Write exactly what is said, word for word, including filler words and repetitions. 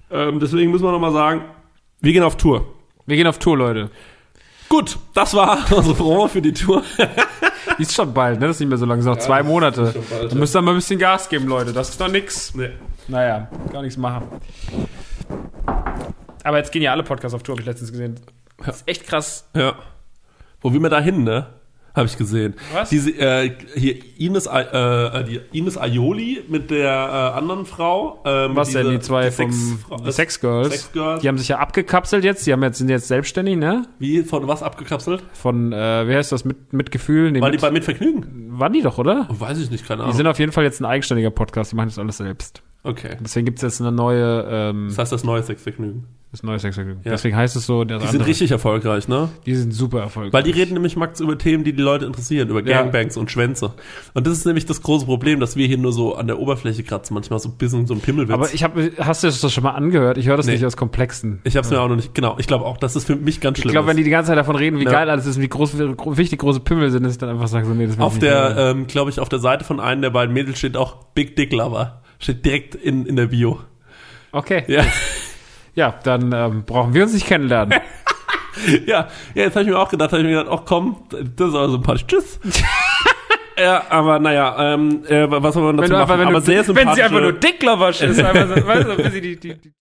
Ähm, deswegen müssen wir nochmal sagen, wir gehen auf Tour. Wir gehen auf Tour, Leute. Gut, das war unsere Promo für die Tour. Die ist schon bald, ne? Das ist nicht mehr so lange, so noch ja, zwei Monate. Bald, dann müsst ihr mal ein bisschen Gas geben, Leute. Das ist doch nix. Nee. Naja, gar nichts machen. Aber jetzt gehen ja alle Podcasts auf Tour, habe ich letztens gesehen. Das ist echt krass. Ja. Wo will man da hin, ne? Habe ich gesehen. Was? Diese, äh, hier Ines, äh, die Ines Aioli mit der äh, anderen Frau. Äh, mit Was dieser, denn, die zwei die vom Sex, Sex Girls? Sex Girls. Die haben sich ja abgekapselt jetzt. Die haben jetzt, sind jetzt selbstständig, ne? Wie, von was abgekapselt? Von, äh, wie heißt das, mit, mit Gefühl? Nee, War mit, die bei Mitvergnügen? waren die doch, oder? Oh, weiß ich nicht, keine Ahnung. Die sind auf jeden Fall jetzt ein eigenständiger Podcast. Die machen das alles selbst. Okay. Deswegen gibt es jetzt eine neue, ähm, Das heißt das neue Sexvergnügen. das neue Sexvergnügen. Ja. Deswegen heißt es so, der Die sind richtig erfolgreich, ne? Die sind super erfolgreich. Weil die reden nämlich, Max, über Themen, die die Leute interessieren, über Ja. Gangbangs und Schwänze. Und das ist nämlich das große Problem, dass wir hier nur so an der Oberfläche kratzen, manchmal so ein bisschen so ein Pimmelwitz. Aber ich habe, hast du das doch schon mal angehört? Ich höre das Nee. nicht aus Komplexen. Ich hab's mir auch noch nicht, genau, ich glaube auch, dass das für mich ganz Ich schlimm glaube, wenn ist. die die ganze Zeit davon reden, wie Ja. geil alles ist und wie groß, wie gro- wichtig große Pimmel sind, dass ich dann einfach sage, so, nee, das will ich Auf nicht der, hören. ähm, glaube ich, auf der Seite von einem der beiden Mädels steht auch Big Dick Lover. Steht direkt in, in der Bio. Okay. Ja. Ja, dann ähm, brauchen wir uns nicht kennenlernen. Ja, ja, jetzt habe ich mir auch gedacht, habe ich mir gedacht, ach komm, das ist aber sympathisch. Tschüss. Ja, aber naja, ähm, äh, was soll man dazu Wenn, du machen? einfach, wenn, aber du, sehr wenn sie sympathische- einfach nur Dicklover ist, einfach so, weißt du, wenn sie die, die, die